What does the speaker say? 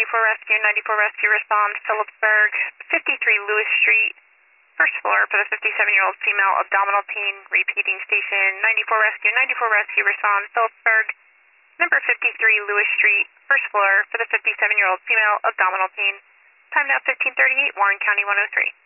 Rescue, 94 Rescue, respond, Phillipsburg, 53 Lewis Street, first floor for the 57-year-old female abdominal pain, repeating station, 94 Rescue, respond, Phillipsburg, number 53 Lewis Street, first floor for the 57-year-old female abdominal pain. Time now 15:38, Warren County 103.